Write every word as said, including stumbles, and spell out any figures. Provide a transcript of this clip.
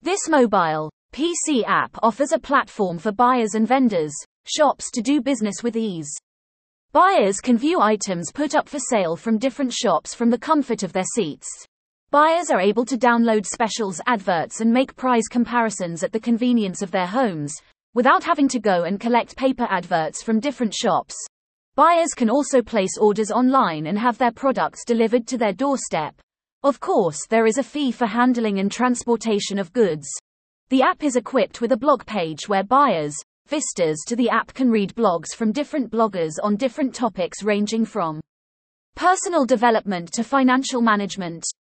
This mobile P C app offers a platform for buyers and vendors, shops to do business with ease. Buyers can view items put up for sale from different shops from the comfort of their seats. Buyers are able to download specials, adverts, and make price comparisons at the convenience of their homes, without having to go and collect paper adverts from different shops. Buyers can also place orders online and have their products delivered to their doorstep. Of course, there is a fee for handling and transportation of goods. The app is equipped with a blog page where buyers, visitors to the app can read blogs from different bloggers on different topics ranging from personal development to financial management.